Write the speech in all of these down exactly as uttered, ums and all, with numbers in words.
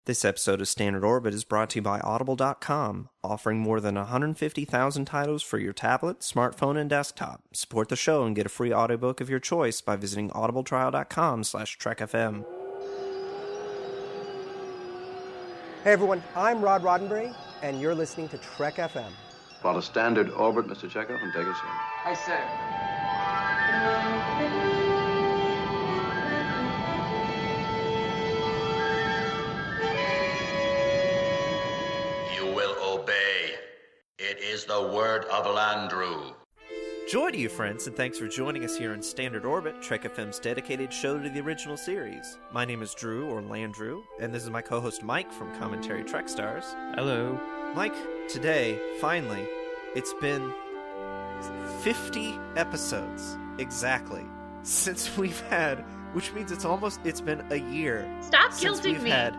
This episode of Standard Orbit is brought to you by Audible dot com, offering more than one hundred fifty thousand titles for your tablet, smartphone, and desktop. Support the show and get a free audiobook of your choice by visiting audibletrial dot com slash trek F M. Hey everyone, I'm Rod Roddenberry, and you're listening to Trek F M. Follow Standard Orbit, Mister Chekhov, and take us in. Aye, sir. It is the word of Landru. Joy to you, friends, and thanks for joining us here on Standard Orbit, Trek F M's dedicated show to the original series. My name is Drew, or Landru, and this is my co-host Mike from Commentary Trek Stars. Hello. Mike, today, finally, it's been fifty episodes, exactly, since we've had, which means it's almost, it's been a year. Stop since guilting we've me. Had,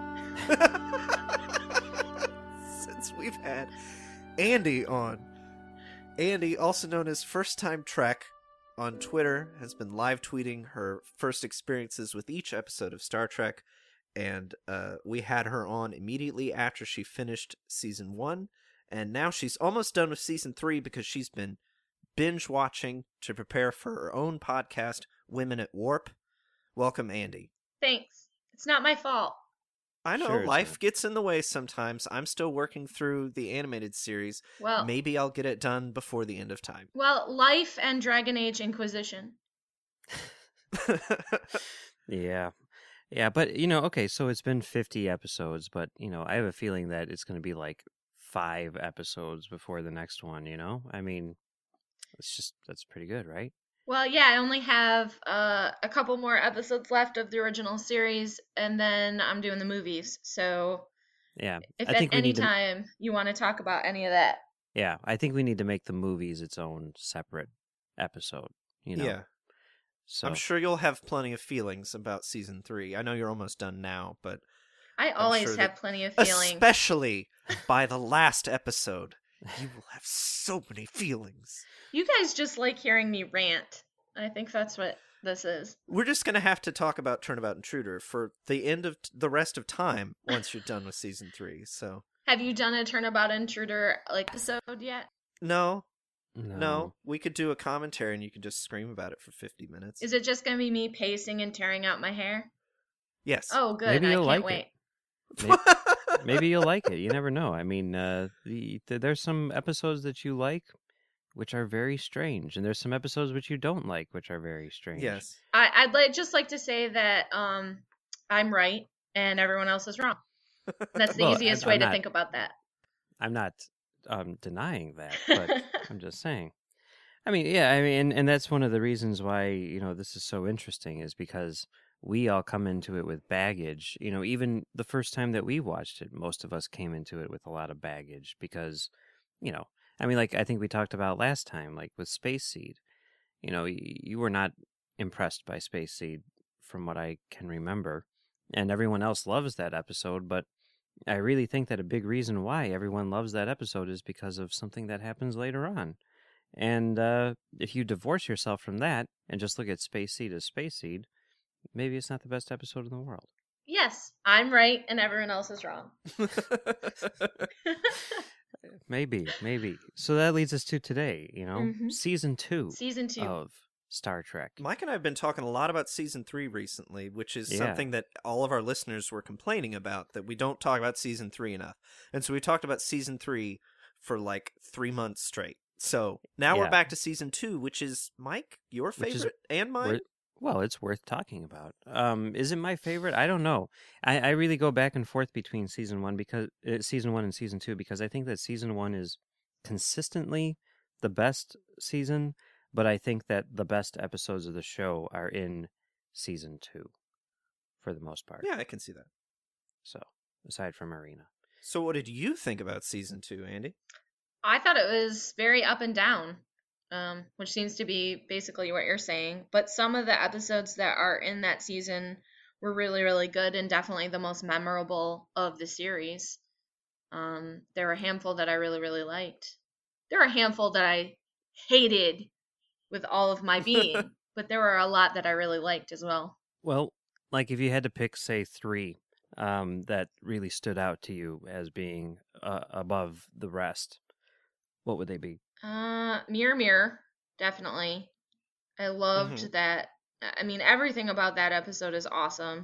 since we've had Andy on. Andy, also known as First Time Trek on Twitter, has been live tweeting her first experiences with each episode of Star Trek, and uh, we had her on immediately after she finished season one, and now she's almost done with season three because she's been binge watching to prepare for her own podcast, Women at Warp. Welcome, Andy. Thanks. It's not my fault. I know, Sure, life not. gets in the way sometimes. I'm still working through the animated series. Well, Maybe I'll get it done before the end of time. well, life and Dragon Age Inquisition. Yeah. Yeah, but, you know, okay, so it's been fifty episodes, but, you know, I have a feeling that it's going to be like five episodes before the next one, you know? I mean, it's just, that's pretty good, right? Well, yeah, I only have uh, a couple more episodes left of the original series, and then I'm doing the movies. So Yeah. if I at think we any need to, time you want to talk about any of that. yeah, I think we need to make the movies its own separate episode, you know? Yeah. So, I'm sure you'll have plenty of feelings about season three. I know you're almost done now, but I always sure have that- plenty of feelings. especially by the last episode, you will have so many feelings. You guys just like hearing me rant. I think that's what this is. We're just going to have to talk about Turnabout Intruder for the end of t- the rest of time once you're done with season three. So, Have you done a Turnabout Intruder like episode yet? no, no. no, we could do a commentary and you could just scream about it for fifty minutes. Is it just going to be me pacing and tearing out my hair? Yes. Oh, good. Maybe I you'll can't like wait. it. Maybe, maybe you'll like it. You never know. I mean, uh, the, the, there's some episodes that you like, which are very strange, and there's some episodes which you don't like, which are very strange. Yes. I, I'd like just like to say that um, I'm right and everyone else is wrong. That's the Well, easiest I'm- way I'm to not- think about that. I'm not um, denying that, but I'm just saying. I mean, yeah, I mean, and, and that's one of the reasons why, you know, this is so interesting is because we all come into it with baggage. You know, even the first time that we watched it, most of us came into it with a lot of baggage because, you know, I mean, like I think we talked about last time, like with Space Seed, you know, y- you were not impressed by Space Seed from what I can remember. And everyone else loves that episode, but I really think that a big reason why everyone loves that episode is because of something that happens later on. And uh, if you divorce yourself from that and just look at Space Seed as Space Seed, maybe it's not the best episode in the world. Yes, I'm right and everyone else is wrong. Maybe, maybe. So that leads us to today, you know, Mhm. season two Season two. of Star Trek. Mike and I have been talking a lot about season three recently, which is Yeah. something that all of our listeners were complaining about, that we don't talk about season three enough. And so we talked about season three for like three months straight. So now we're Yeah. back to season two, which is, Mike, your Which is- favorite and mine? Wor- Well, it's worth talking about. Um, is it my favorite? I don't know. I, I really go back and forth between season one because uh, season one and season two because I think that season one is consistently the best season, but I think that the best episodes of the show are in season two, for the most part. Yeah, I can see that. So aside from Arena, So what did you think about season two, Andy? I thought it was very up and down, um, which seems to be basically what you're saying. But some of the episodes that are in that season were really, really good and definitely the most memorable of the series. Um, there were a handful that I really, really liked. There were a handful that I hated with all of my being, but there were a lot that I really liked as well. well, like if you had to pick, say, three um, that really stood out to you as being uh, above the rest, what would they be? Uh, Mirror Mirror, definitely. I loved Mhm. that. I mean, everything about that episode is awesome.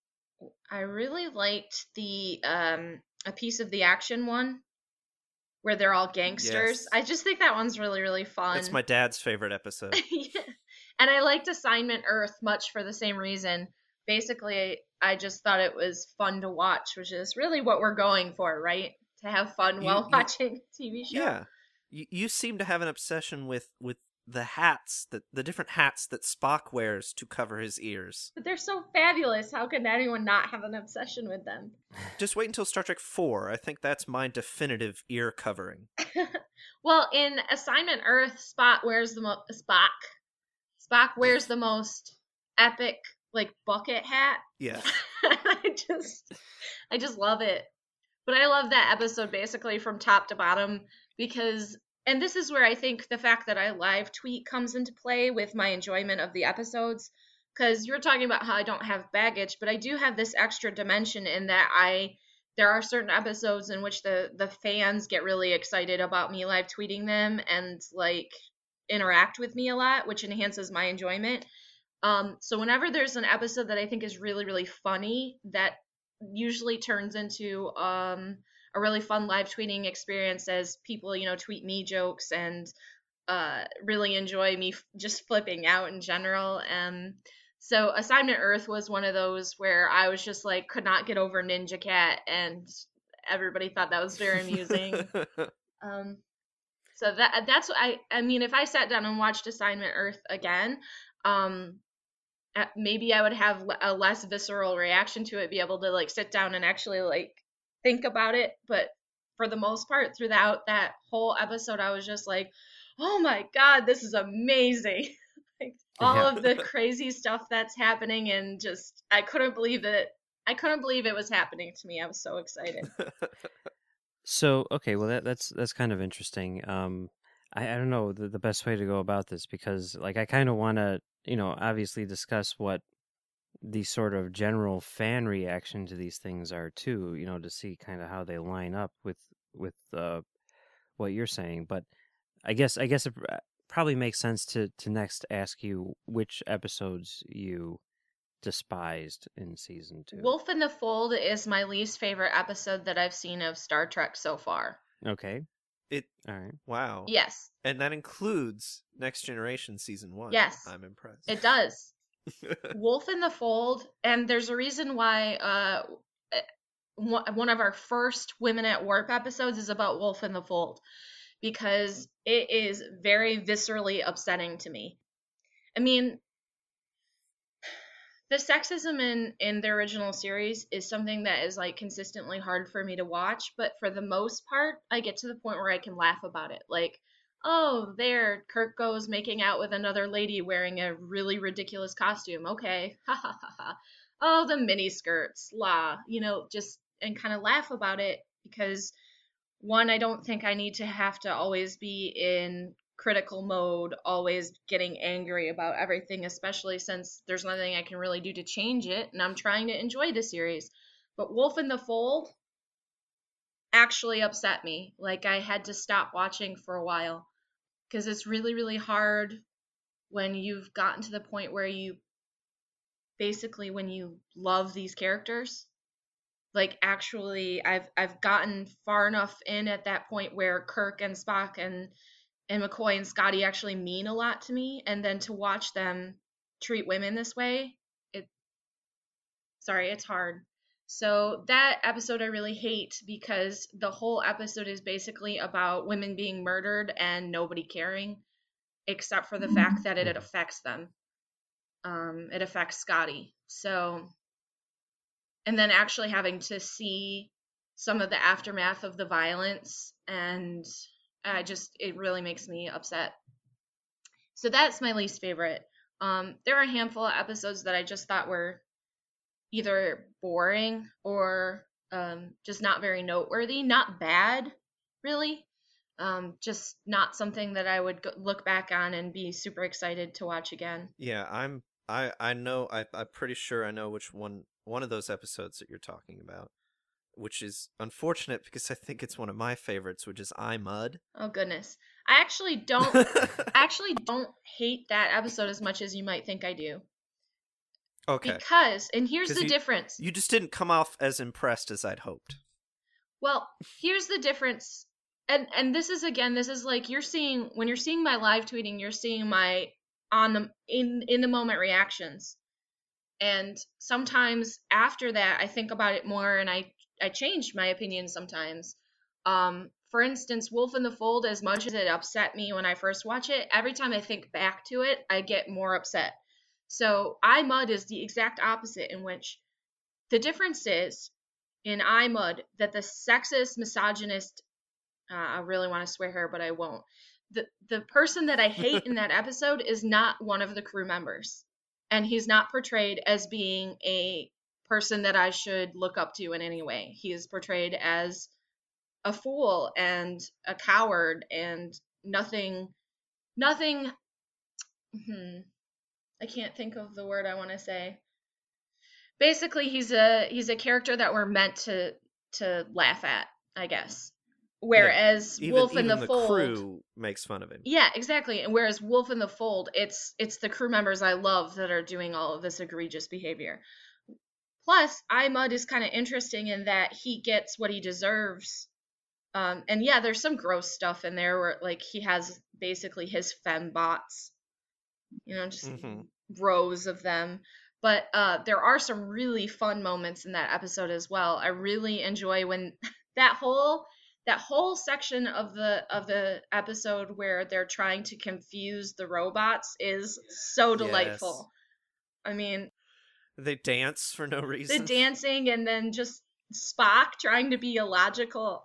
I really liked the um a piece of the action one where they're all gangsters. Yes. I just think that one's really really fun. That's my dad's favorite episode. Yeah. And I liked Assignment Earth much for the same reason. Basically, I just thought it was fun to watch, which is really what we're going for, right? To have fun You- while you- watching a T V show. Yeah. You, you seem to have an obsession with, with the hats, that the different hats that Spock wears to cover his ears. But they're so fabulous. How can anyone not have an obsession with them? Just wait until Star Trek four. I think that's my definitive ear covering. Well, in Assignment Earth, Spock wears the mo- Spock. Spock wears the most epic like bucket hat. Yeah. I just I just love it. But I love that episode basically from top to bottom because and this is where I think the fact that I live tweet comes into play with my enjoyment of the episodes cuz you're talking about how I don't have baggage, but I do have this extra dimension in that I there are certain episodes in which the the fans get really excited about me live tweeting them and like interact with me a lot, which enhances my enjoyment. Um, so whenever there's an episode that I think is really, really funny, that usually turns into um, a really fun live tweeting experience as people, you know, tweet me jokes and uh, really enjoy me f- just flipping out in general. Um, so Assignment Earth was one of those where I was just like, could not get over Ninja Cat, and everybody thought that was very amusing. um, so that that's what I I mean if I sat down and watched Assignment Earth again, um uh, maybe I would have a less visceral reaction to it, be able to like sit down and actually like think about it, but for the most part throughout that whole episode I was just like, "Oh my god, this is amazing." Like all Yeah. of the crazy stuff that's happening and just I couldn't believe it. I couldn't believe it was happening to me. I was so excited. So okay, well that that's that's kind of interesting. Um, I, I don't know the, the best way to go about this because like I kind of want to you know obviously discuss what the sort of general fan reaction to these things are too. You know to see kind of how they line up with with uh, what you're saying. But I guess I guess it pr- probably makes sense to to next ask you which episodes you despised in season two. Wolf in the Fold is my least favorite episode that I've seen of Star Trek so far. Okay. It All right. wow. Yes, And that includes Next Generation season one. Yes. I'm impressed. it does. Wolf in the Fold, and there's a reason why uh, one one of our first Women at Warp episodes is about Wolf in the Fold because it is very viscerally upsetting to me. I mean, the sexism in in the original series is something that is like consistently hard for me to watch, but for the most part I get to the point where I can laugh about it, like, oh, there Kirk goes making out with another lady wearing a really ridiculous costume, okay, ha ha ha ha, oh, the mini skirts, la, you know, just and kind of laugh about it because one, I don't think I need to have to always be in critical mode, always getting angry about everything, especially since there's nothing I can really do to change it, and I'm trying to enjoy the series. But Wolf in the Fold actually upset me. Like, I had to stop watching for a while because it's really, really hard when you've gotten to the point where you basically, when you love these characters. Like actually I've I've gotten far enough in at that point where Kirk and Spock and and McCoy and Scotty actually mean a lot to me, and then to watch them treat women this way, it sorry, it's hard. So that episode I really hate because the whole episode is basically about women being murdered and nobody caring, except for the fact that it, it affects them. Um, it affects Scotty. So and then actually having to see some of the aftermath of the violence, and I just it really makes me upset. So that's my least favorite. Um, there are a handful of episodes that I just thought were either boring or um, just not very noteworthy. Not bad, really. Um, just not something that I would go- look back on and be super excited to watch again. Yeah, I'm. I I know. I I'm pretty sure I know which one one of those episodes that you're talking about, which is unfortunate because I think it's one of my favorites, which is I Mud. Oh goodness. I actually don't I actually don't hate that episode as much as you might think I do. Okay. Because, and here's 'Cause the you- difference. You just didn't come off as impressed as I'd hoped. Well, here's the difference. And and this is again, this is like you're seeing when you're seeing my live tweeting, you're seeing my on the in in the moment reactions. And sometimes after that I think about it more and I I change my opinion sometimes. Um for instance, Wolf in the Fold, as much as it upset me when I first watch it, every time I think back to it, I get more upset. So I Mud is the exact opposite, in which the difference is in I Mud that the sexist, misogynist, uh, I really want to swear here, but I won't. The the person that I hate in that episode is not one of the crew members, and he's not portrayed as being a person that I should look up to in any way. He is portrayed as a fool and a coward and nothing, nothing. Hmm, I can't think of the word I want to say. Basically, he's a he's a character that we're meant to to laugh at, I guess. Whereas Even, Wolf in even the, the Fold, crew makes fun of him. yeah, exactly. And whereas Wolf in the Fold, it's it's the crew members I love that are doing all of this egregious behavior. Plus, I Mud is kind of interesting in that he gets what he deserves. Um, and yeah, there's some gross stuff in there where like he has basically his fembots, you know, just Mhm. rows of them. But uh, there are some really fun moments in that episode as well. I really enjoy when that whole that whole section of the of the episode where they're trying to confuse the robots is so delightful. I mean, They dance for no the reason. dancing and then just Spock trying to be illogical.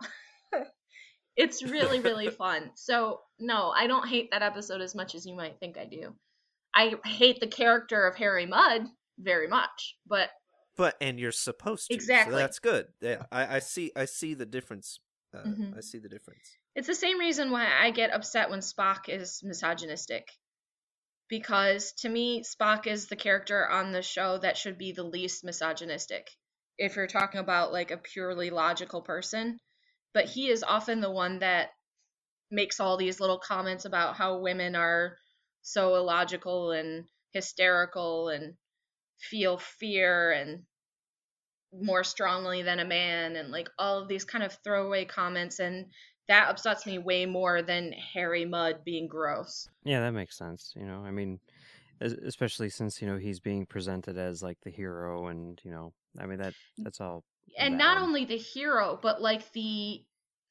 It's really, really fun. So, no, I don't hate that episode as much as you might think I do. I hate the character of Harry Mudd very much, but But and you're supposed to. Exactly. So that's good. Yeah, I, I see. I see the difference. Uh, Mhm. I see the difference. it's the same reason why I get upset when Spock is misogynistic. Because to me, Spock is the character on the show that should be the least misogynistic. If you're talking about like a purely logical person, but he is often the one that makes all these little comments about how women are so illogical and hysterical and feel fear and more strongly than a man and like all of these kind of throwaway comments, and that upsets me way more than Harry Mudd being gross. Yeah, that makes sense. You know, I mean, es- especially since you know he's being presented as like the hero, and you know, I mean that that's all. And not valid. only the hero, but like the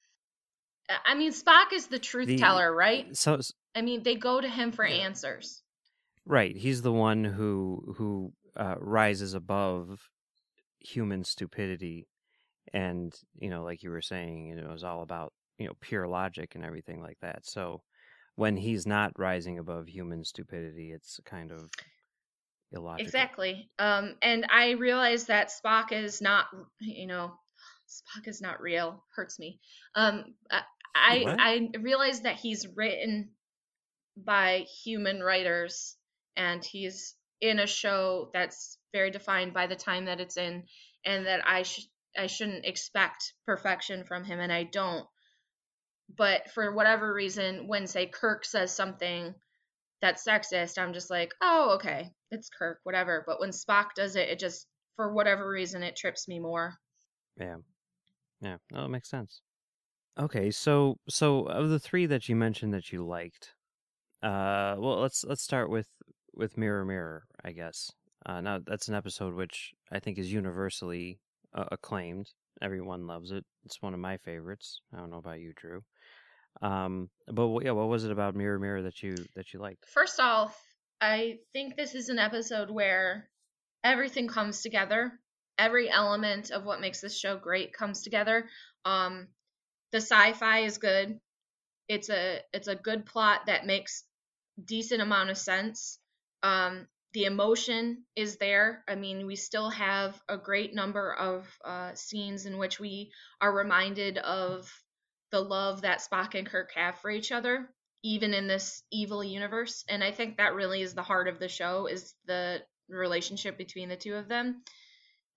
I mean Spock is the truth The- teller, right? So s- I mean they go to him for Yeah. answers. right, he's the one who who uh, rises above human stupidity, and you know, like you were saying, it was all about you know pure logic and everything like that. So when he's not rising above human stupidity, it's kind of illogical. Exactly. Um, and I realize that Spock is not, you know, Spock is not real. Hurts me. Um, I I, What? I realize that he's written by human writers, and he's in a show that's very defined by the time that it's in, and that I should I shouldn't expect perfection from him, and I don't. But for whatever reason, when say Kirk says something that's sexist, I'm just like, oh, okay, it's Kirk, whatever. But when Spock does it, it just, for whatever reason, it trips me more. Yeah, yeah, no, it makes sense. Okay, so so of the three that you mentioned that you liked, uh, well, let's let's start with with Mirror Mirror, I guess. Uh, now that's an episode which I think is universally uh, acclaimed. Everyone loves it. It's one of my favorites. I don't know about you, Drew. Um, but wh- yeah, what was it about Mirror Mirror that you that you liked? First off, I think this is an episode where everything comes together. Every element of what makes this show great comes together. Um, the sci-fi is good. It's a it's a good plot that makes decent amount of sense. Um, the emotion is there. I mean, we still have a great number of uh, scenes in which we are reminded of the love that Spock and Kirk have for each other, even in this evil universe. And I think that really is the heart of the show, is the relationship between the two of them.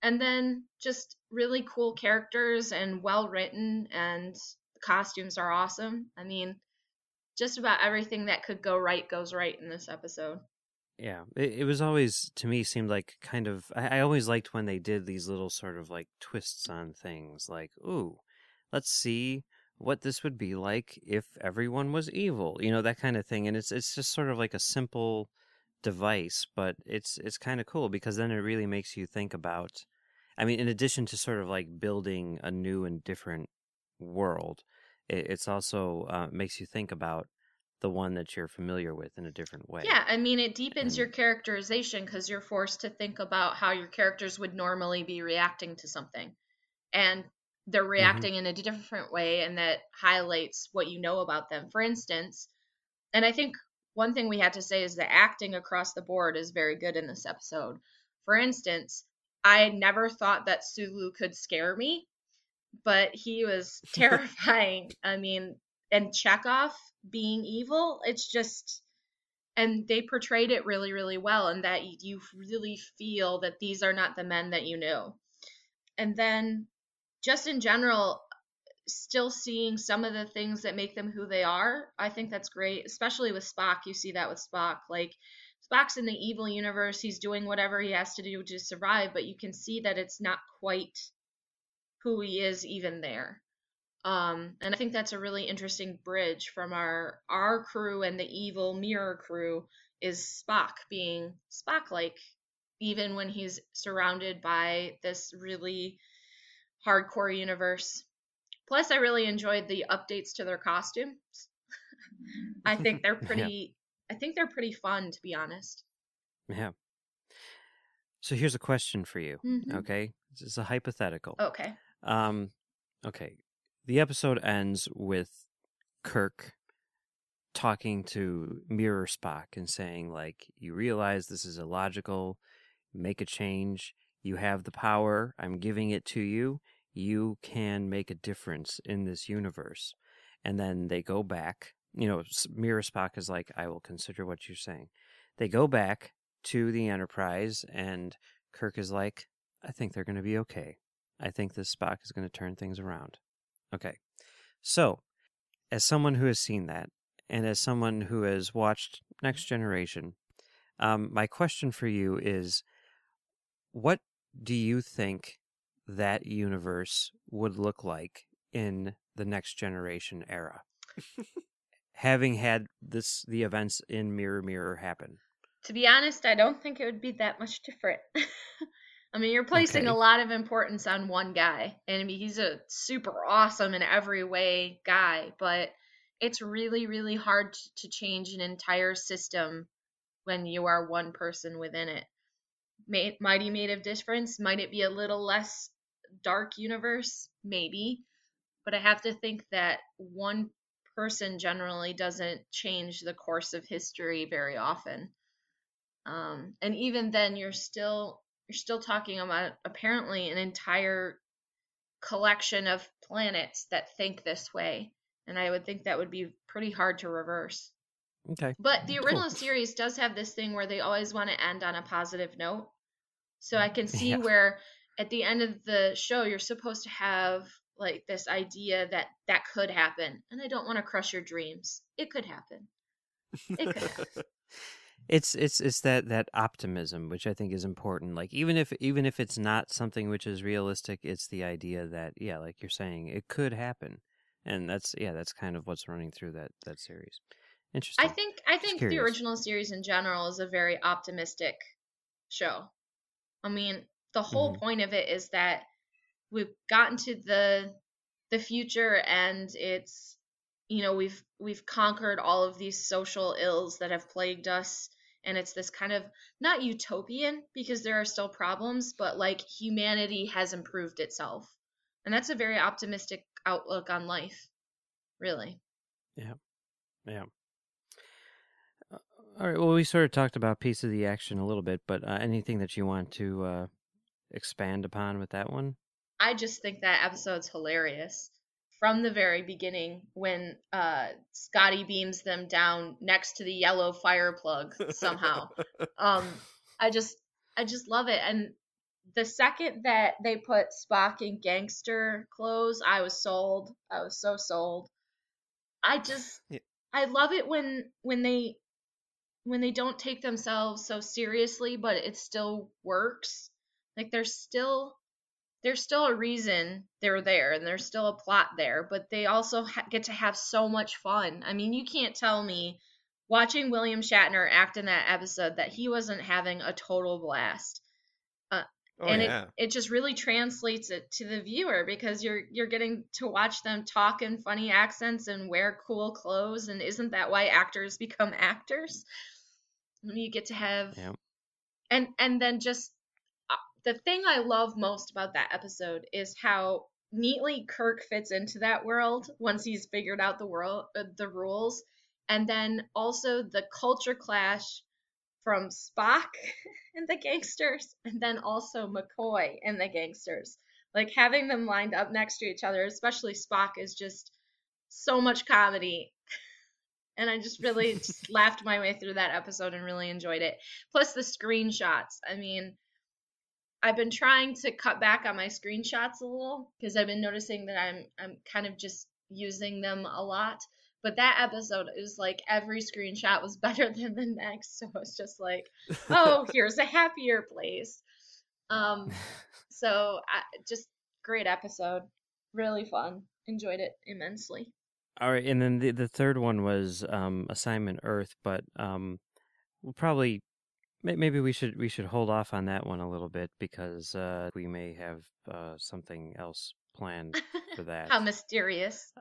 And then just really cool characters and well written, and the costumes are awesome. I mean, just about everything that could go right goes right in this episode. Yeah, it, it was always, to me, seemed like kind of, I, I always liked when they did these little sort of like twists on things, like, ooh, let's see what this would be like if everyone was evil, you know, that kind of thing. And it's it's just sort of like a simple device, but it's it's kind of cool because then it really makes you think about, I mean, in addition to sort of like building a new and different world, it, it's also uh, makes you think about the one that you're familiar with in a different way. Yeah, I mean, it deepens And- your characterization because you're forced to think about how your characters would normally be reacting to something. And they're reacting in a different way, and that highlights what you know about them. For instance, and I think one thing we had to say is the acting across the board is very good in this episode. For instance, I never thought that Sulu could scare me, but he was terrifying. I mean, and Chekhov being evil, it's just, and they portrayed it really, really well, and that you really feel that these are not the men that you knew. And then, just in general, still seeing some of the things that make them who they are, I think that's great, especially with Spock. You see that with Spock. Like, Spock's in the evil universe, he's doing whatever he has to do to survive, but you can see that it's not quite who he is even there. Um, and I think that's a really interesting bridge from our our crew and the evil mirror crew, is Spock being Spock-like, even when he's surrounded by this really hardcore universe. Plus, I really enjoyed the updates to their costumes. I think they're pretty. I think they're pretty fun, to be honest. Yeah. So here's a question for you. Mhm. Okay, this is a hypothetical. Okay. Um, okay. The episode ends with Kirk talking to Mirror Spock and saying, like, you realize this is illogical, make a change, you have the power, I'm giving it to you, you can make a difference in this universe. And then they go back, you know, Mirror Spock is like, I will consider what you're saying. They go back to the Enterprise, and Kirk is like, I think they're going to be okay. I think this Spock is going to turn things around. Okay, so as someone who has seen that, and as someone who has watched Next Generation, um, my question for you is, what do you think that universe would look like in the Next Generation era, having had this the events in Mirror Mirror happen? To be honest, I don't think it would be that much different. I mean, you're placing Okay. a lot of importance on one guy, and I mean, he's a super awesome in every way guy, but it's really, really hard to change an entire system when you are one person within it. May, might he made a difference? Might it be a little less dark universe? Maybe. But I have to think that one person generally doesn't change the course of history very often. Um, and even then, you're still you're still talking about apparently an entire collection of planets that think this way, and I would think that would be pretty hard to reverse. Okay. But the Cool. original series does have this thing where they always want to end on a positive note, so I can see Yeah. where at the end of the show you're supposed to have like this idea that that could happen, and I don't want to crush your dreams. It could happen. It could happen. It's it's it's that that optimism which I think is important. Like even if even if it's not something which is realistic, it's the idea that, yeah, like you're saying, it could happen. And that's yeah, that's kind of what's running through that that series. Interesting. I think I Just think the curious. original series in general is a very optimistic show. I mean, the whole Mhm. point of it is that we've gotten to the the future, and it's, you know, we've we've conquered all of these social ills that have plagued us, and it's this kind of not utopian because there are still problems, but like humanity has improved itself. And that's a very optimistic outlook on life, really. Yeah. Yeah. Uh, All right. Well, we sort of talked about piece of the action a little bit, but uh, anything that you want to uh, expand upon with that one? I just think that episode's hilarious from the very beginning when uh, Scotty beams them down next to the yellow fire plug somehow. um, I just, I just love it, and the second that they put Spock in gangster clothes, I was sold. I was so sold. I just Yeah. I love it when when they when they don't take themselves so seriously, but it still works. Like there's still there's still a reason they're there and there's still a plot there, but they also ha- get to have so much fun. I mean, you can't tell me watching William Shatner act in that episode that he wasn't having a total blast. Uh, Oh and yeah. it, it just really translates it to the viewer because you're you're getting to watch them talk in funny accents and wear cool clothes, and isn't that why actors become actors? You get to have Yeah. and and then just uh, the thing I love most about that episode is how neatly Kirk fits into that world once he's figured out the world uh, the rules, and then also the culture clash from Spock and the gangsters, and then also McCoy and the gangsters. Like having them lined up next to each other, especially Spock, is just so much comedy. And I just really just laughed my way through that episode and really enjoyed it. Plus the screenshots. I mean, I've been trying to cut back on my screenshots a little because I've been noticing that I'm I'm kind of just using them a lot. But that episode is like every screenshot was better than the next, so it's just like, oh, here's a happier place. Um, so I, just great episode, really fun, enjoyed it immensely. All right, and then the the third one was um, Assignment Earth, but um, we'll probably may- maybe we should we should hold off on that one a little bit because uh, we may have uh, something else planned for that. How mysterious.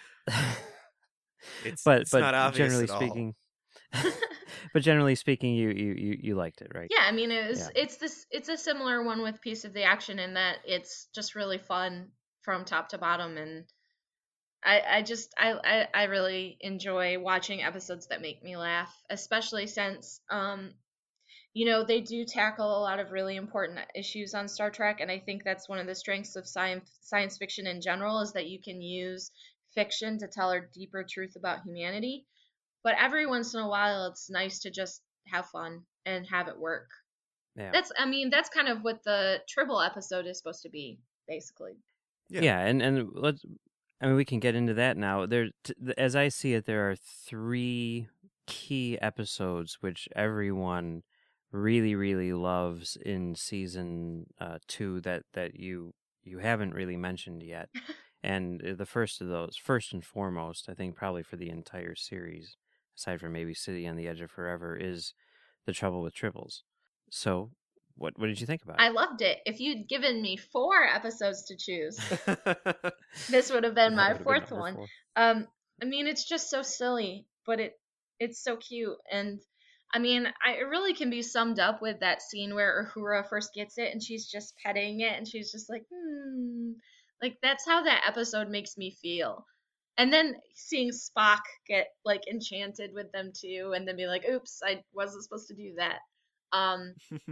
It's, but it's but not obvious generally at all. speaking, but generally speaking, you, you, you, you liked it, right? Yeah, I mean it was Yeah. it's this it's a similar one with Piece of the Action in that it's just really fun from top to bottom, and I, I just I, I I really enjoy watching episodes that make me laugh, especially since um you know they do tackle a lot of really important issues on Star Trek, and I think that's one of the strengths of science science fiction in general is that you can use fiction to tell a deeper truth about humanity. But every once in a while, it's nice to just have fun and have it work. Yeah. That's I mean that's kind of what the Tribble episode is supposed to be, basically. Yeah. Yeah, and and let's. I mean, we can get into that now. There, t- as I see it, there are three key episodes which everyone really, really loves in season uh, two that that you you haven't really mentioned yet. And the first of those, first and foremost, I think probably for the entire series, aside from maybe City on the Edge of Forever, is The Trouble with Tribbles. So, what what did you think about I it? loved it. If you'd given me four episodes to choose, this would have been That my would've been fourth number one. four. Um, I mean, it's just so silly, but it it's so cute, and I mean, I, it really can be summed up with that scene where Uhura first gets it, and she's just petting it, and she's just like, hmm, like that's how that episode makes me feel. And then seeing Spock get like enchanted with them too, and then be like, oops, I wasn't supposed to do that. Um,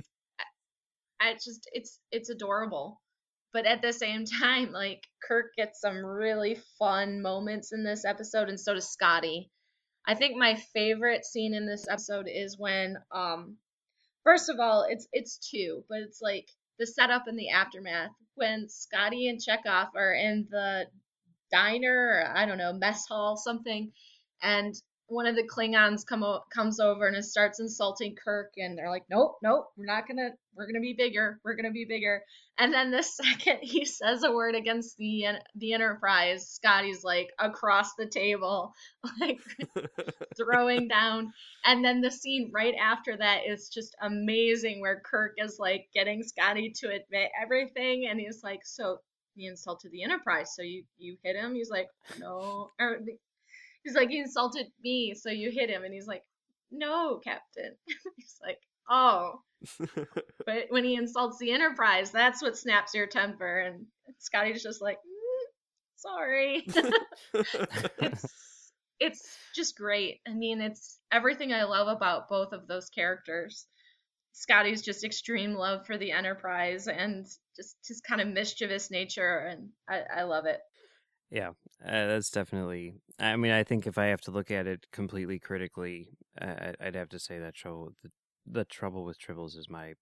I just it's it's adorable. But at the same time, like Kirk gets some really fun moments in this episode, and so does Scotty. I think my favorite scene in this episode is when um first of all, it's it's two, but it's like the setup and the aftermath when Scotty and Chekhov are in the diner or I don't know, mess hall something, and one of the Klingons come o- comes over and starts insulting Kirk, and they're like, "Nope, nope, we're not gonna, we're gonna be bigger, we're gonna be bigger." And then the second he says a word against the the Enterprise, Scotty's like across the table, like throwing down. And then the scene right after that is just amazing, where Kirk is like getting Scotty to admit everything, and he's like, "So he insulted the Enterprise, so you you hit him?" He's like, "No," or he's like, "He insulted me, so you hit him," and he's like, "No, Captain." He's like, "Oh." But when he insults the Enterprise, that's what snaps your temper, and Scotty's just like, mm, "Sorry." it's it's just great. I mean, it's everything I love about both of those characters. Scotty's just extreme love for the Enterprise and just his kind of mischievous nature, and I, I love it. Yeah, uh, that's definitely. I mean, I think if I have to look at it completely critically, uh, I'd have to say that show, the, the Trouble with Tribbles, is my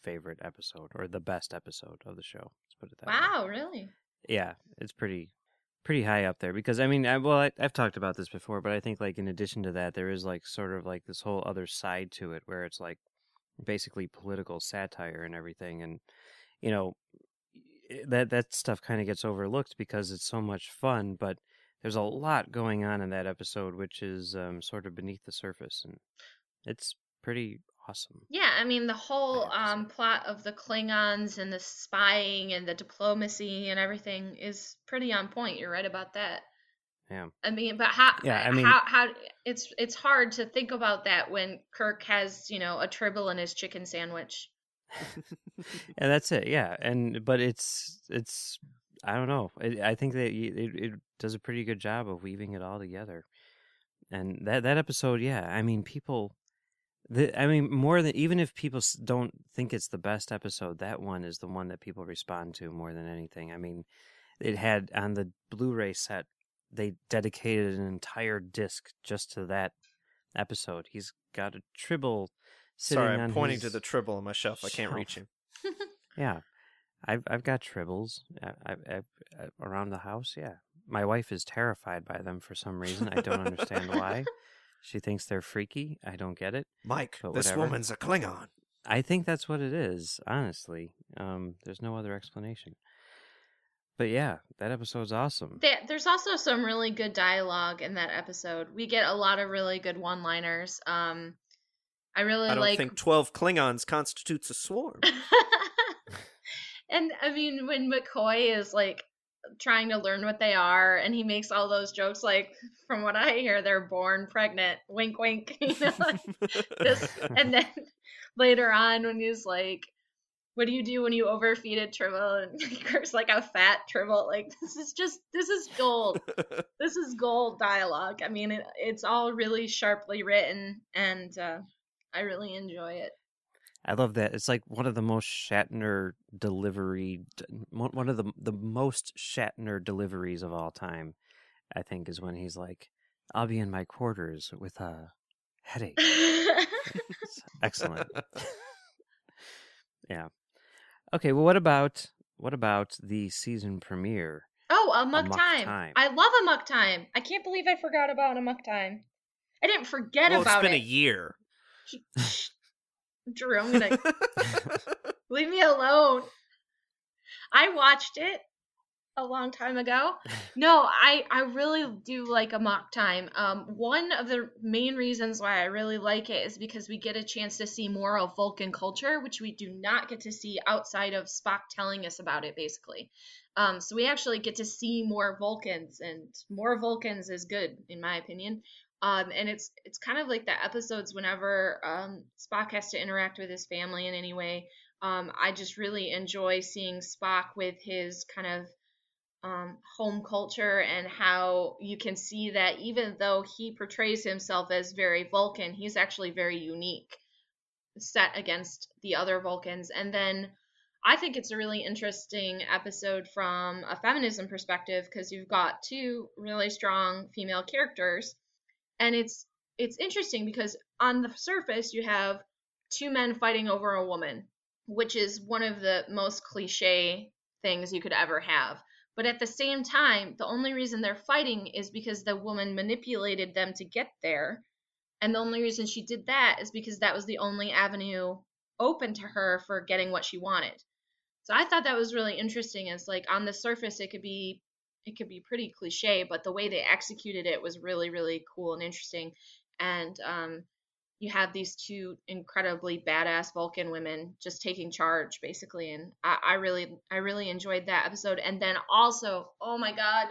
favorite episode or the best episode of the show. Let's put it that way. Wow, really? Yeah, it's pretty pretty high up there because I mean, I, well, I, I've talked about this before, but I think like in addition to that, there is like sort of like this whole other side to it where it's like basically political satire and everything, and you know that that stuff kind of gets overlooked because it's so much fun, but there's a lot going on in that episode which is um, sort of beneath the surface, and it's pretty awesome. Yeah, I mean the whole I have to um, say. plot of the Klingons and the spying and the diplomacy and everything is pretty on point. You're right about that. Yeah. I mean, but how? Yeah, I mean- how? How? It's it's hard to think about that when Kirk has you know a tribble in his chicken sandwich. And that's it, yeah. And but it's it's I don't know. It, I think that y- it, it does a pretty good job of weaving it all together. And that that episode, yeah. I mean, people. The, I mean, more than even if people s- don't think it's the best episode, that one is the one that people respond to more than anything. I mean, it had on the Blu-ray set, they dedicated an entire disc just to that episode. He's got a tribble sitting Sorry, on I'm pointing his to the tribble on my shelf. I can't shelf. reach him. Yeah, I've I've got tribbles I, I, I, I, around the house. Yeah, my wife is terrified by them for some reason. I don't understand why. She thinks they're freaky. I don't get it. Mike, But this whatever. woman's a Klingon. I think that's what it is. Honestly, um, there's no other explanation. But yeah, that episode's awesome. There- There's also some really good dialogue in that episode. We get a lot of really good one-liners. Um, I really I don't like. think twelve Klingons constitutes a swarm. And I mean, when McCoy is like trying to learn what they are, and he makes all those jokes, like from what I hear, they're born pregnant. Wink, wink. You know, like this. And then later on, when he's like, "What do you do when you overfeed a tribble?" And Kirk's like, "A fat tribble." Like this is just this is gold. This is gold dialogue. I mean, it, it's all really sharply written, and uh, I really enjoy it. I love that. It's like one of the most Shatner delivery, one of the the most Shatner deliveries of all time. I think is when he's like, "I'll be in my quarters with a headache." It's excellent. Yeah. Okay. Well, what about what about the season premiere? Oh, Amok Amok Time. Time. I love Amok Time. I can't believe I forgot about Amok Time. I didn't forget Well, it's about been it. a year. Drew, I'm gonna leave me alone. I watched it a long time ago. No, I I really do like Amok Time. Um, one of the main reasons why I really like it is because we get a chance to see more of Vulcan culture, which we do not get to see outside of Spock telling us about it, basically. Um, so we actually get to see more Vulcans, and more Vulcans is good in my opinion. Um, and it's it's kind of like the episodes whenever um, Spock has to interact with his family in any way. Um, I just really enjoy seeing Spock with his kind of um, home culture, and how you can see that even though he portrays himself as very Vulcan, he's actually very unique, set against the other Vulcans. And then I think it's a really interesting episode from a feminism perspective because you've got two really strong female characters. And it's it's interesting because on the surface you have two men fighting over a woman, which is one of the most cliche things you could ever have. But at the same time, the only reason they're fighting is because the woman manipulated them to get there. And the only reason she did that is because that was the only avenue open to her for getting what she wanted. So I thought that was really interesting. It's like on the surface it could be it could be pretty cliche, but the way they executed it was really, really cool and interesting. And um, you have these two incredibly badass Vulcan women just taking charge, basically. And I, I really, I really enjoyed that episode. And then also, oh my God,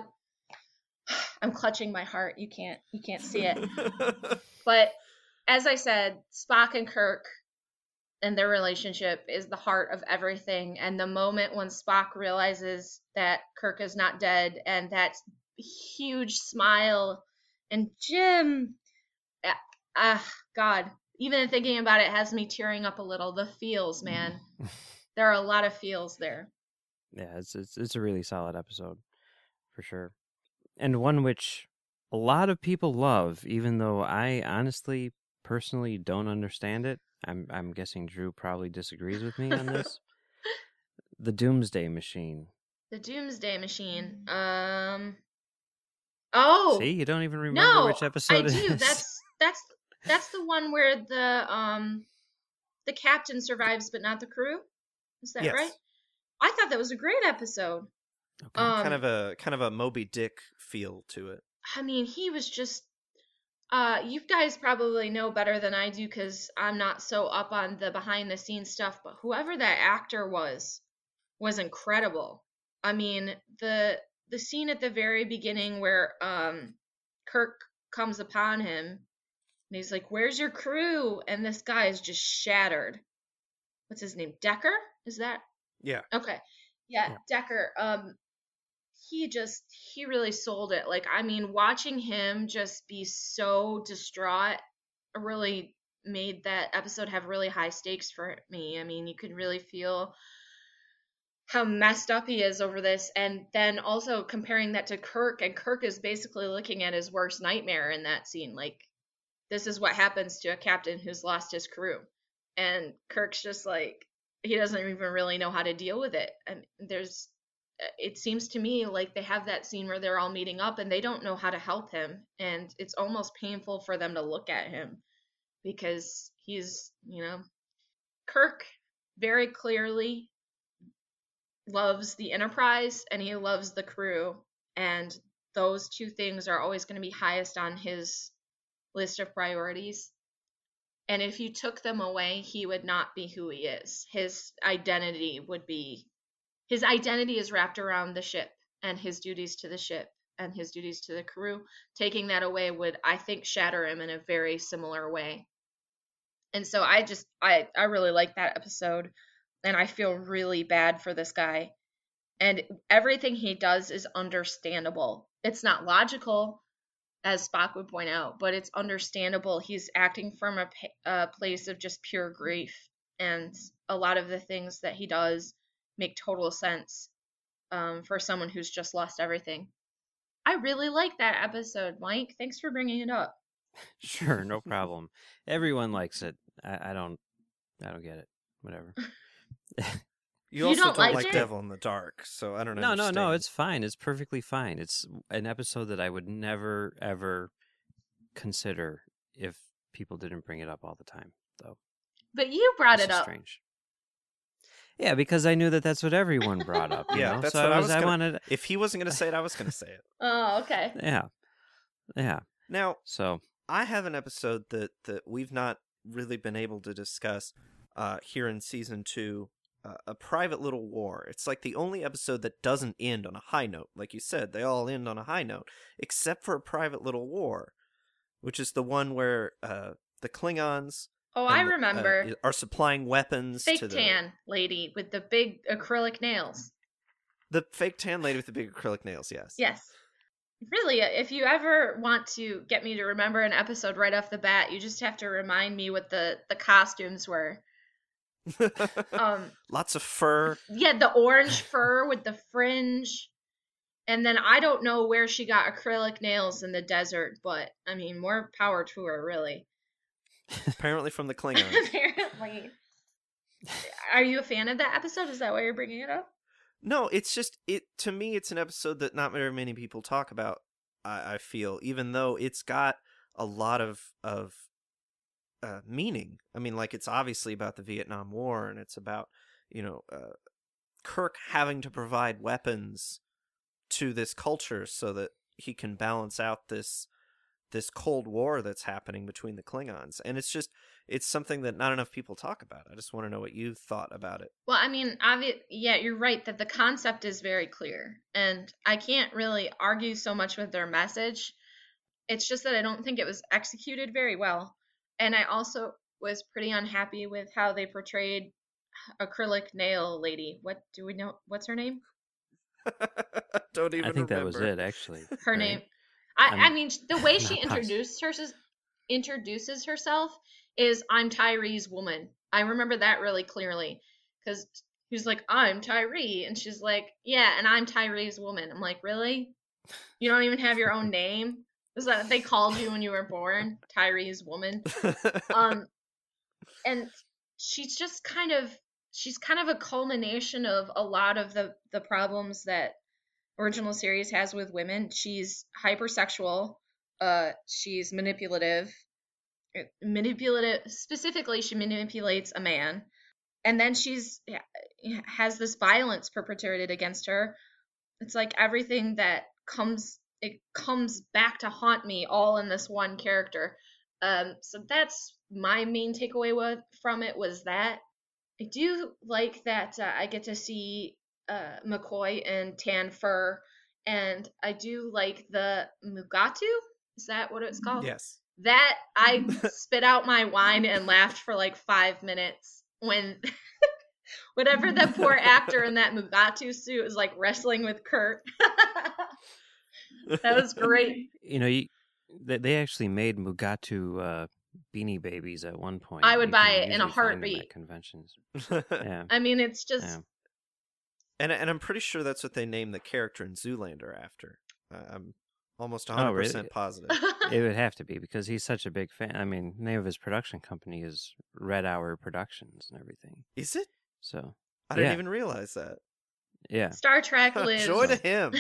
I'm clutching my heart. You can't, you can't see it. But as I said, Spock and Kirk and their relationship is the heart of everything. And the moment when Spock realizes that Kirk is not dead, and that huge smile, and Jim, ah, God, even thinking about it has me tearing up a little. The feels, man. There are a lot of feels there. Yeah, it's it's it's a really solid episode, for sure, and one which a lot of people love, even though I honestly, personally, don't understand it. I'm I'm guessing Drew probably disagrees with me on this. The Doomsday Machine. The Doomsday Machine. Um. Oh. See, you don't even remember no, which episode I it do. is. That's that's that's the one where the um the captain survives, but not the crew. Is that Yes. right? I thought that was a great episode. Okay. Um, kind of a kind of a Moby Dick feel to it. I mean, he was just. Uh, you guys probably know better than I do because I'm not so up on the behind the scenes stuff. But whoever that actor was, was incredible. I mean, the the scene at the very beginning where um Kirk comes upon him and he's like, "Where's your crew?" And this guy is just shattered. What's his name? Decker? Is that? Yeah. Okay. Yeah, Yeah. Decker. Um he just he really sold it. Like, I mean, watching him just be so distraught really made that episode have really high stakes for me. I mean, you could really feel how messed up he is over this, and then also comparing that to Kirk, and Kirk is basically looking at his worst nightmare in that scene. Like, this is what happens to a captain who's lost his crew, and Kirk's just like, he doesn't even really know how to deal with it. And there's it seems to me like they have that scene where they're all meeting up and they don't know how to help him, and it's almost painful for them to look at him because he's, you know, Kirk very clearly loves the Enterprise and he loves the crew, and those two things are always going to be highest on his list of priorities. And if you took them away, he would not be who he is. His identity would be his identity is wrapped around the ship and his duties to the ship and his duties to the crew. Taking that away would, I think, shatter him in a very similar way. And so I just I I really like that episode, and I feel really bad for this guy. And everything he does is understandable. It's not logical, as Spock would point out, but it's understandable. He's acting from a, a place of just pure grief, and a lot of the things that he does make total sense um, for someone who's just lost everything. I really like that episode, Mike. Thanks for bringing it up. Sure, no problem. Everyone likes it. I, I don't. I don't get it. Whatever. You You also don't don't, like like it? Devil in the Dark, so I don't No, no, understand. no. It's fine. It's perfectly fine. It's an episode that I would never, ever consider if people didn't bring it up all the time, though. But you brought This it is up. strange. Yeah, because I knew that that's what everyone brought up. You Yeah, know? that's so what I I was. was I gonna- wanted. If he wasn't going to say it, I was going to say it. Oh, okay. Yeah, yeah. Now, So I have an episode that, that we've not really been able to discuss uh, here in season two, uh, A Private Little War. It's like the only episode that doesn't end on a high note. Like you said, they all end on a high note, except for A Private Little War, which is the one where uh, the Klingons Oh, I and the- uh, remember. are supplying weapons Fake to the... tan lady with the big acrylic nails. The fake tan lady with the big acrylic nails, yes. Yes. Really, if you ever want to get me to remember an episode right off the bat, you just have to remind me what the, the costumes were. Um, Lots of fur. yeah, the orange fur with the fringe. And then I don't know where she got acrylic nails in the desert, but I mean, more power to her, really. Apparently from the Klingons. Apparently. Are you a fan of that episode? Is that why you're bringing it up? No, it's just it to me. It's an episode that not very many people talk about. I, I feel, even though it's got a lot of of uh, meaning. I mean, like it's obviously about the Vietnam War, and it's about you know uh, Kirk having to provide weapons to this culture so that he can balance out this this Cold War that's happening between the Klingons, and it's just it's something that not enough people talk about. I just want to know what you thought about it. Well, I mean, obvi- yeah, you're right that the concept is very clear, and I can't really argue so much with their message. It's just that I don't think it was executed very well, and I also was pretty unhappy with how they portrayed acrylic nail lady. What do we know? What's her name? Don't even I think remember. that was it, actually. Her right? name. I, I'm I mean, the way she not positive. introduced her, introduces herself is I'm Tyree's woman. I remember that really clearly because he's like, I'm Tyree. And she's like, yeah, and I'm Tyree's woman. I'm like, really? You don't even have your own name? Is that what they called you when you were born? Tyree's woman? Um, and she's just kind of she's kind of a culmination of a lot of the the problems that original series has with women. She's hypersexual, uh she's manipulative manipulative specifically she manipulates a man, and then she's has this violence perpetrated against her. It's like everything that comes it comes back to haunt me all in this one character. Um, so that's my main takeaway with, from it was that I do like that uh, I get to see uh, McCoy and Tan Fur, and I do like the Mugatu. Is that what it's called? Yes. That I spit out my wine and laughed for like five minutes when whatever the poor actor in that Mugatu suit is like wrestling with Kurt. That was great. You know, you, they, they actually made Mugatu uh, Beanie Babies at one point. I would You buy can it in a usually find them heartbeat. at conventions. Yeah. I mean, it's just Yeah. And and I'm pretty sure that's what they named the character in Zoolander after. Uh, I'm almost Oh, one hundred really? percent positive. It would have to be because he's such a big fan. I mean, the name of his production company is Red Hour Productions and everything. Is it? So, I didn't Yeah. even realize that. yeah. Star Trek lives. Joy to him.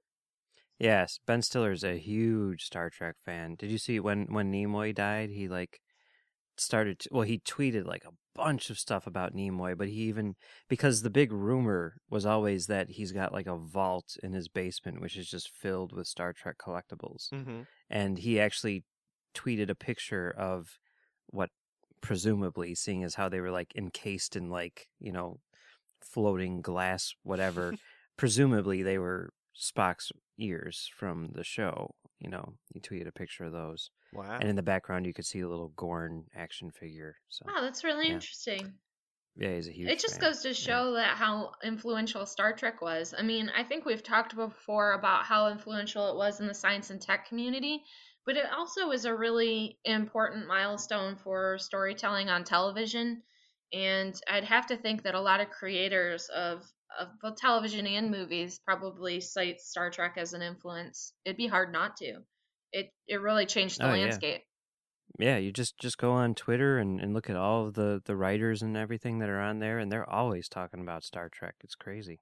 Yes, Ben Stiller's a huge Star Trek fan. Did you see when when Nimoy died? He like started. To, well, he tweeted like a bunch of stuff about Nimoy, but he even because the big rumor was always that he's got like a vault in his basement, which is just filled with Star Trek collectibles, hmm and he actually tweeted a picture of what presumably, seeing as how they were like encased in like you know floating glass, whatever. Presumably they were Spock's ears from the show. You know, he tweeted a picture of those, Wow. and in the background you could see a little Gorn action figure. So Wow, that's really Yeah. interesting. yeah, he's a huge. It just fan. goes to Yeah. show that how influential Star Trek was. I mean, I think we've talked before about how influential it was in the science and tech community, but it also is a really important milestone for storytelling on television. And I'd have to think that a lot of creators of, of both television and movies probably cite Star Trek as an influence. It'd be hard not to. It it really changed the Oh, yeah. landscape. Yeah, you just, just go on Twitter and, and look at all of the, the writers and everything that are on there, and they're always talking about Star Trek. It's crazy.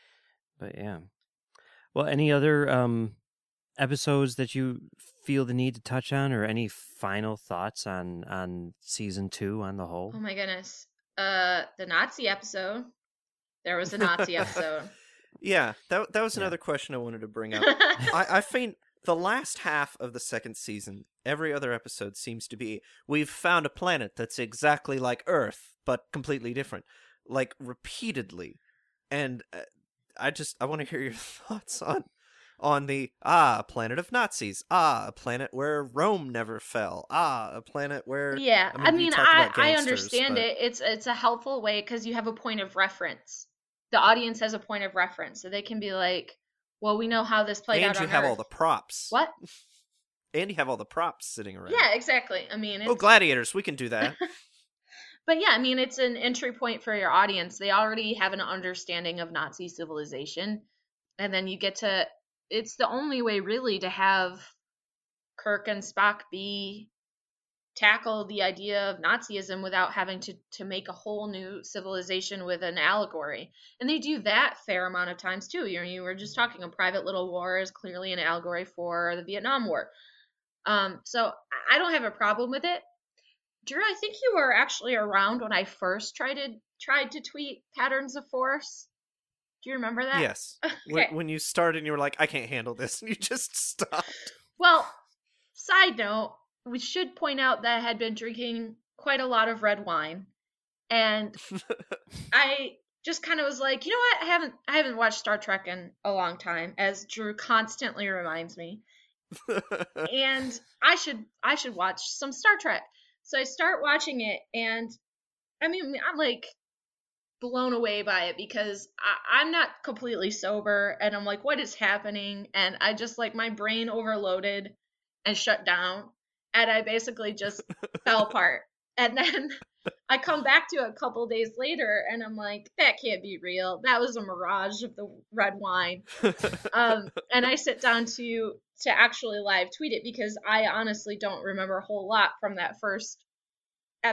But yeah. Well, any other um, episodes that you feel the need to touch on, or any final thoughts on, on season two on the whole? Oh my goodness. Uh, the Nazi episode. There was a Nazi episode. Yeah, that that was Yeah. another question I wanted to bring up. I, I find the last half of the second season, every other episode seems to be, we've found a planet that's exactly like Earth, but completely different. Like, repeatedly. And uh, I just, I want to hear your thoughts on on the, ah, a planet of Nazis. Ah, a planet where Rome never fell. Ah, a planet where... Yeah, I mean, I you mean, talked I, about I gangsters, understand but- it. It's it's a helpful way because you have a point of reference. The audience has a point of reference, so they can be like, "Well, we know how this played And out you on have Earth." all the props. What? And you have all the props sitting around. Yeah, exactly. I mean, it's, Oh, gladiators, we can do that. but yeah, I mean, it's an entry point for your audience. They already have an understanding of Nazi civilization, and then you get to. It's the only way, really, to have Kirk and Spock be tackle the idea of Nazism without having to to make a whole new civilization with an allegory. And they do that fair amount of times too. You know, you were just talking a Private Little War is clearly an allegory for the Vietnam War. Um, so I don't have a problem with it. Drew, I think you were actually around when I first tried to tried to tweet Patterns of Force. Do you remember that? Yes. Okay. When, when you started and you were like, I can't handle this, and you just stopped. Well, side note, we should point out that I had been drinking quite a lot of red wine, and I just kind of was like, you know what? I haven't I haven't watched Star Trek in a long time, as Drew constantly reminds me, and I should I should watch some Star Trek. So I start watching it, and I mean, I'm like blown away by it because I, I'm not completely sober, and I'm like, what is happening? And I just like my brain overloaded and shut down, and I basically just fell apart. And then I come back to it a couple days later, and I'm like, that can't be real. That was a mirage of the red wine. Um, and I sit down to to actually live tweet it because I honestly don't remember a whole lot from that first epic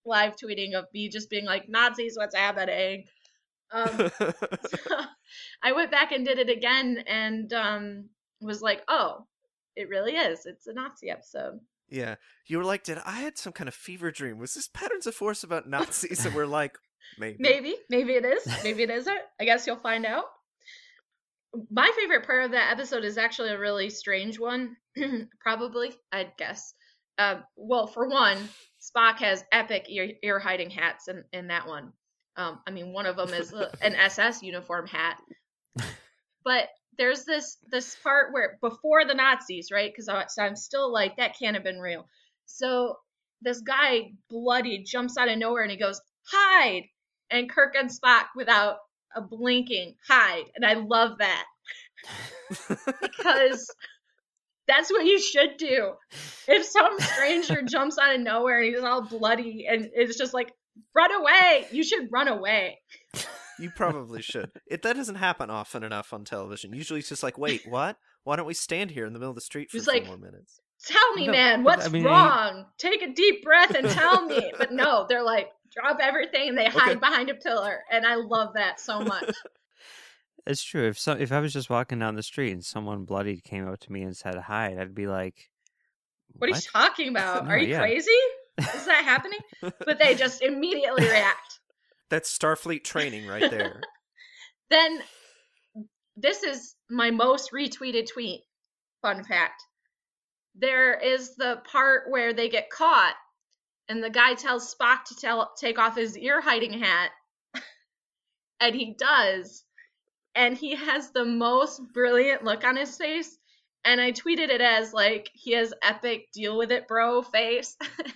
live tweeting of me just being like, Nazis, what's happening? Um, so I went back and did it again and um, was like, oh, it really is. It's a Nazi episode. Yeah. You were like, did I had some kind of fever dream? Was this Patterns of Force about Nazis? And we're like, maybe. Maybe. Maybe it is. Maybe it isn't. I guess you'll find out. My favorite part of that episode is actually a really strange one. Probably, I'd guess. Uh, well, for one, Spock has epic ear, ear hiding hats in, in that one. Um, I mean, one of them is a, an S S uniform hat. But there's this this part where before the Nazis, right? Because I'm still like, that can't have been real. So this guy bloody jumps out of nowhere and he goes, hide! And Kirk and Spock, without a blinking, hide. And I love that. Because that's what you should do. If some stranger jumps out of nowhere and he's all bloody and it's just like, run away! You should run away. You probably should. It That doesn't happen often enough on television. Usually it's just like, wait, what? Why don't we stand here in the middle of the street for He's a few like, more minutes? Tell me, No, man, but what's I mean, wrong? Take a deep breath and tell me. But no, they're like, drop everything and they hide Okay. behind a pillar. And I love that so much. It's true. If so, if I was just walking down the street and someone bloody came up to me and said hide, I'd be like, What, are you talking about? No, Are you yeah. crazy? Is that happening? But they just immediately react. That's Starfleet training right there. Then this is my most retweeted tweet. Fun fact. There is the part where they get caught and the guy tells Spock to tell, take off his ear hiding hat. And he does. And he has the most brilliant look on his face. And I tweeted it as like, he has epic deal with it, bro face.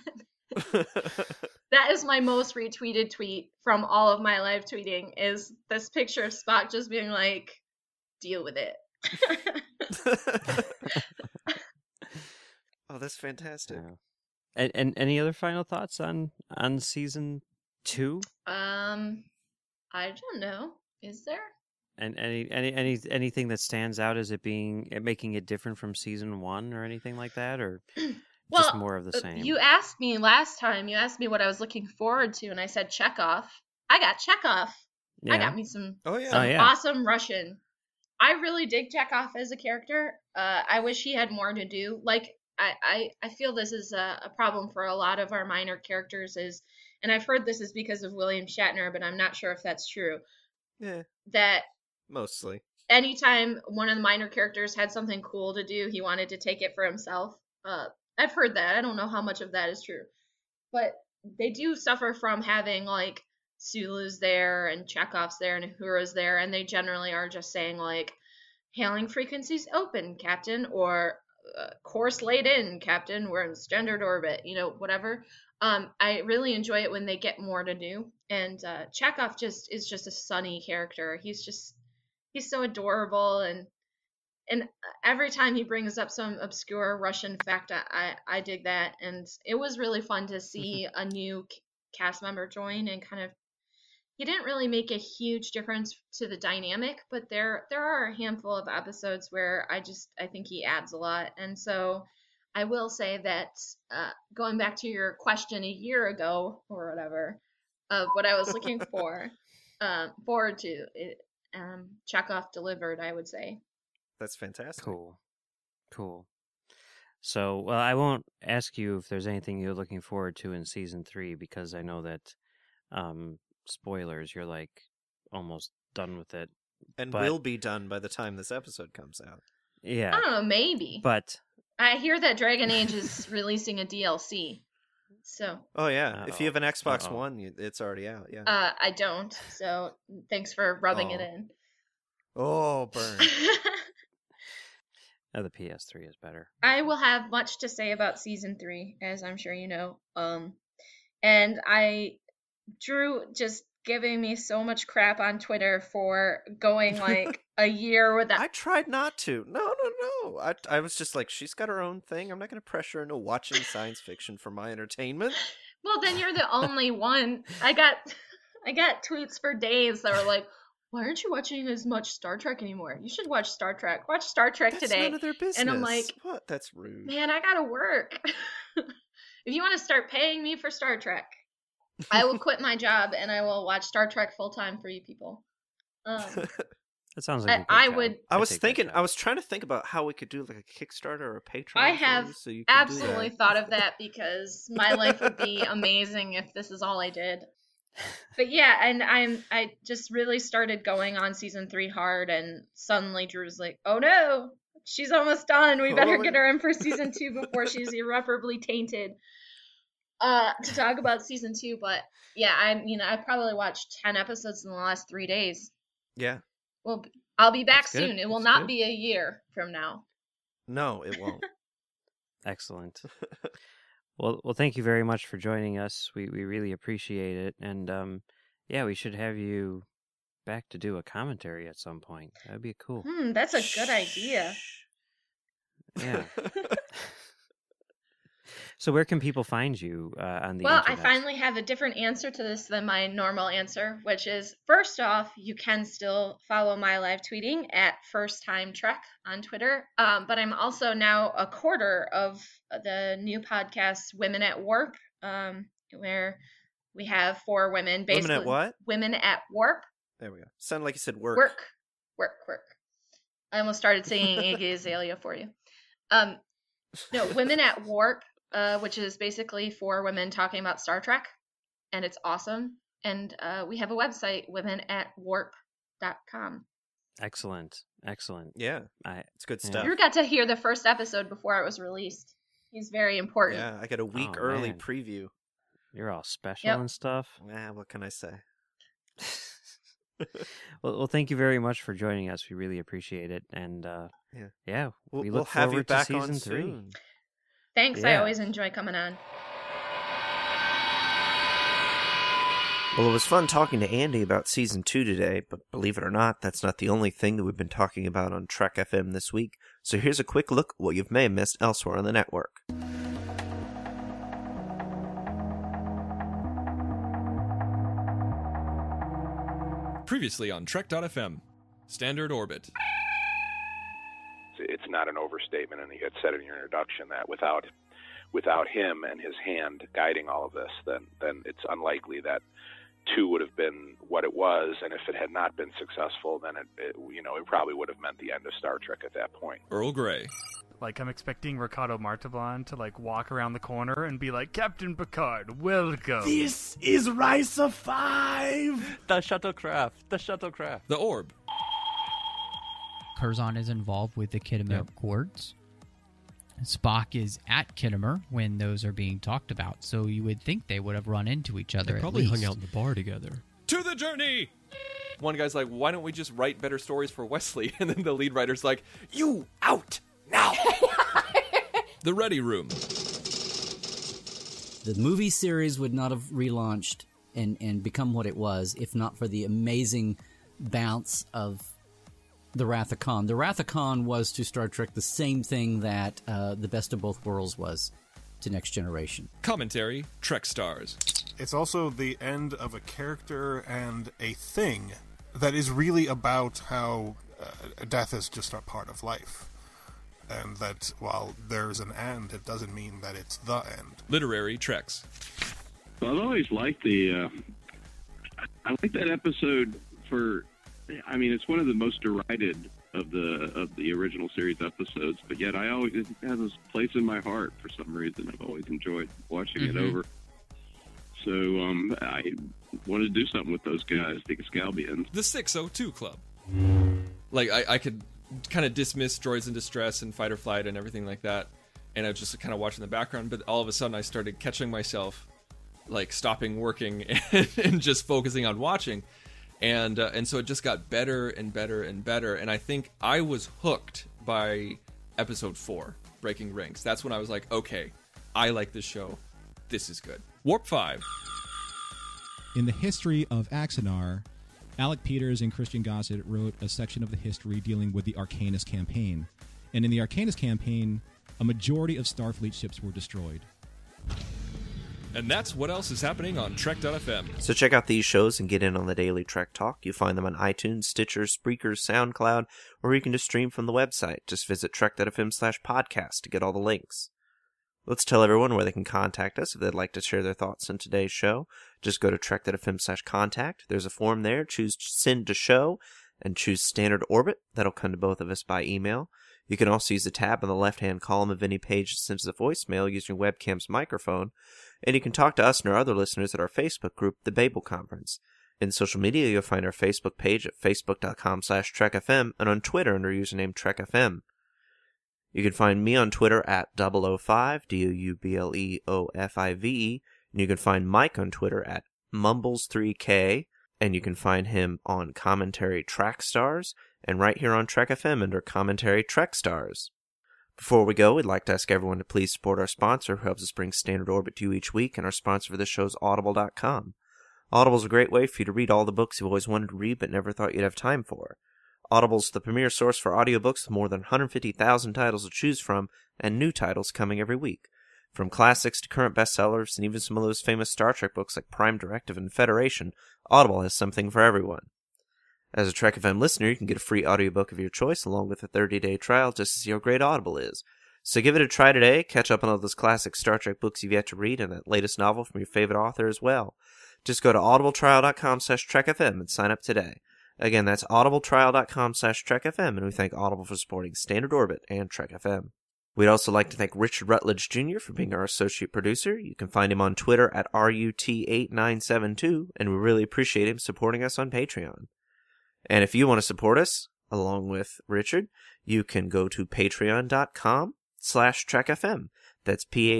That is my most retweeted tweet from all of my live tweeting, is this picture of Spock just being like, deal with it. Oh, that's fantastic. Yeah. And, and any other final thoughts on on season two? Um, I don't know. Is there? And any any any anything that stands out as it being it making it different from season one or anything like that, or Well, just more of the uh, same? You asked me last time, you asked me what I was looking forward to, and I said Chekhov. I got Chekhov. I Yeah. got me some, Oh, yeah. Oh, some yeah. awesome Russian. I really dig Chekhov as a character. Uh, I wish he had more to do. Like, I, I, I feel this is a, a problem for a lot of our minor characters is, and I've heard this is because of William Shatner, but I'm not sure if that's true, Yeah, that mostly. anytime one of the minor characters had something cool to do, he wanted to take it for himself. Uh, I've heard that. I don't know how much of that is true. But they do suffer from having, like, Sulu's there and Chekhov's there and Uhura's there, and they generally are just saying, like, hailing frequencies open, Captain, or uh, course laid in, Captain, we're in standard orbit, you know, whatever. Um, I really enjoy it when they get more to do. And uh, Chekhov just is just a sunny character. He's just, he's so adorable, and and every time he brings up some obscure Russian fact, I, I dig that. And it was really fun to see a new c- cast member join and kind of, he didn't really make a huge difference to the dynamic, but there there are a handful of episodes where I just, I think he adds a lot. And so I will say that uh, going back to your question a year ago or whatever, of what I was looking for, um, forward to, it, um, Chekhov delivered, I would say. That's fantastic. Cool. Cool. So, well, I won't ask you if there's anything you're looking forward to in season three, because I know that, um, spoilers, you're like almost done with it. And But- will be done by the time this episode comes out. I Yeah. don't know, maybe. But, I hear that Dragon Age is releasing a D L C. So, Oh, yeah. If you have an Xbox Uh-oh. One, you, it's already out. Yeah. uh, I don't. So, thanks for rubbing it Oh. in. Oh, burn. uh, the P S three is better. I will have much to say about season three, as I'm sure you know. Um, and I, Drew just giving me so much crap on Twitter for going like a year without. I tried not to. No, no, no. I, I was just like, she's got her own thing. I'm not going to pressure her into watching science fiction for my entertainment. Well, then you're the only one. I got, I got tweets for days that were like, "Why aren't you watching as much Star Trek anymore? You should watch Star Trek. Watch Star Trek That's today." none of their business. And I'm like, what? That's rude. Man, I gotta work. If you want to start paying me for Star Trek, I will quit my job and I will watch Star Trek full time for you people. Um, That sounds like a good I job. would- I I'd was take that thinking, job. I was trying to think about how we could do like a Kickstarter or a Patreon. I for have you, so you could do absolutely that. thought of that because my life would be amazing if this is all I did. But yeah, and I'm I just really started going on season three hard, and suddenly Drew's like, "Oh no, she's almost done. We better Oh, get her in for season two before she's irreparably tainted." Uh, to talk about season two, but yeah, I mean, I probably watched ten episodes in the last three days. Yeah. Well, I'll be back That's good. soon. It will That's not good. be a year from now. No, it won't. Excellent. Well, well, thank you very much for joining us. We we really appreciate it, and um, yeah, we should have you back to do a commentary at some point. That'd be cool. Hmm, that's a good idea. Yeah. So, where can people find you uh, on the Well, internet? I finally have a different answer to this than my normal answer, which is first off, you can still follow my live tweeting at First Time Trek on Twitter. Um, but I'm also now a quarter of the new podcast, Women at Warp, um, where we have four women. Basically, Women at what? Women at Warp. There we go. Sounded like you said work. Work, work, work. I almost started singing Iggy Azalea for you. Um, no, Women at Warp. Uh, which is basically four women talking about Star Trek, and it's awesome. And uh, we have a website, women at warp dot com. Excellent, excellent. Yeah, I it's good Yeah. stuff. You got to hear the first episode before it was released. He's very important. Yeah, I got a week Oh, early man. preview. you're all special Yep. and stuff. Ah, what can I say? well, well, thank you very much for joining us. We really appreciate it, and uh, Yeah. yeah, We'll, we we'll look have you forward to back season on three. soon. Thanks. I Yeah. always enjoy coming on. Well, it was fun talking to Andy about season two today, but believe it or not, that's not the only thing that we've been talking about on Trek F M this week. So here's a quick look at what you may have missed elsewhere on the network. Previously on Trek dot F M, Standard Orbit. It's not an overstatement, and you had said in your introduction that without without him and his hand guiding all of this, then then it's unlikely that two would have been what it was, and if it had not been successful, then it, it you know it probably would have meant the end of Star Trek at that point. Earl Grey. Like, I'm expecting Ricardo Martaban to, like, walk around the corner and be like, Captain Picard, welcome. This is Risa five! The shuttlecraft. The shuttlecraft. The Orb. Curzon is involved with the Khitomer yep. Accords. Spock is at Khitomer when those are being talked about, so you would think they would have run into each other. They probably at least. hung out in the bar together. To the journey! One guy's like, why don't we just write better stories for Wesley? And then the lead writer's like, you out now! The Ready Room. The movie series would not have relaunched and, and become what it was if not for the amazing bounce of the Wrath of Khan. The Wrath of Khan was to Star Trek the same thing that uh, The Best of Both Worlds was to Next Generation. Commentary, Trek Stars. It's also the end of a character and a thing that is really about how uh, death is just a part of life. And that while there's an end, it doesn't mean that it's the end. Literary Treks. Well, I've always liked the... Uh, I like that episode for... I mean, it's one of the most derided of the of the original series episodes, but yet I always... It has this place in my heart for some reason. I've always enjoyed watching mm-hmm. it over. So um, I wanted to do something with those guys, the Excalbians. The six oh two Club. Like, I, I could... kind of dismiss Droids in Distress and Fight or Flight and everything like that, and I was just kind of watching the background, but all of a sudden I started catching myself like stopping working and, and just focusing on watching, and uh, and so it just got better and better and better, and I think I was hooked by episode four, Breaking Ranks. That's when I was like, okay, I like this show, this is good. Warp five. In the history of Axanar, Alec Peters and Christian Gossett wrote a section of the history dealing with the Arcanus campaign. And in the Arcanus campaign, a majority of Starfleet ships were destroyed. And that's what else is happening on Trek dot F M. So check out these shows and get in on the daily Trek Talk. You find them on iTunes, Stitcher, Spreaker, SoundCloud, or you can just stream from the website. Just visit Trek dot F M slash podcast to get all the links. Let's tell everyone where they can contact us if they'd like to share their thoughts on today's show. Just go to trek.fm slash contact. There's a form there. Choose send to show and choose standard orbit. That'll come to both of us by email. You can also use the tab on the left-hand column of any page that sends a voicemail using your webcam's microphone. And you can talk to us and our other listeners at our Facebook group, The Babel Conference. In social media, you'll find our Facebook page at facebook.com slash trekfm and on Twitter under username trekfm. You can find me on Twitter at double oh five, D O U B L E O F I V E, and you can find Mike on Twitter at mumbles three K, and you can find him on Commentary Track Stars, and right here on Trek F M under Commentary Trek Stars. Before we go, we'd like to ask everyone to please support our sponsor who helps us bring Standard Orbit to you each week, and our sponsor for this show is audible dot com. Audible is a great way for you to read all the books you've always wanted to read but never thought you'd have time for. Audible is the premier source for audiobooks with more than one hundred fifty thousand titles to choose from, and new titles coming every week. From classics to current bestsellers, and even some of those famous Star Trek books like Prime Directive and Federation, Audible has something for everyone. As a Trek F M listener, you can get a free audiobook of your choice along with a thirty-day trial just to see how great Audible is. So give it a try today, catch up on all those classic Star Trek books you've yet to read, and that latest novel from your favorite author as well. Just go to audibletrial.com slash trekfm and sign up today. Again, that's audibletrial.com slash trekfm, and we thank Audible for supporting Standard Orbit and Trek F M. We'd also like to thank Richard Rutledge Junior for being our associate producer. You can find him on Twitter at R U T eight nine seven two, and we really appreciate him supporting us on Patreon. And if you want to support us, along with Richard, you can go to patreon.com slash trekfm. That's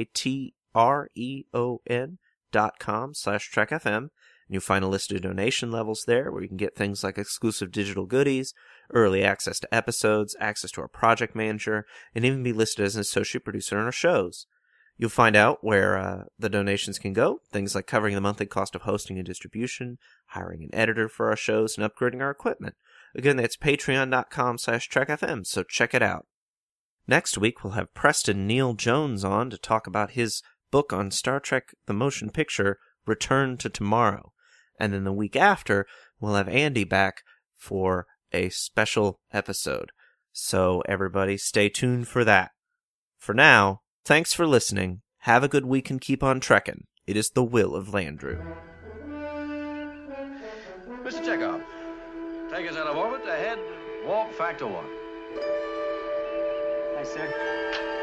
P-A-T-R-E-O-N dot com slash trekfm. And you'll find a list of donation levels there where you can get things like exclusive digital goodies, early access to episodes, access to our project manager, and even be listed as an associate producer on our shows. You'll find out where uh, the donations can go, things like covering the monthly cost of hosting and distribution, hiring an editor for our shows, and upgrading our equipment. Again, that's patreon.com slash trekfm, so check it out. Next week, we'll have Preston Neil Jones on to talk about his book on Star Trek The Motion Picture, Return to Tomorrow. And then the week after, we'll have Andy back for a special episode. So everybody, stay tuned for that. For now, thanks for listening. Have a good week and keep on trekking. It is the will of Landru. Mister Chekhov, take us out of orbit, ahead, warp factor one. Hi, sir.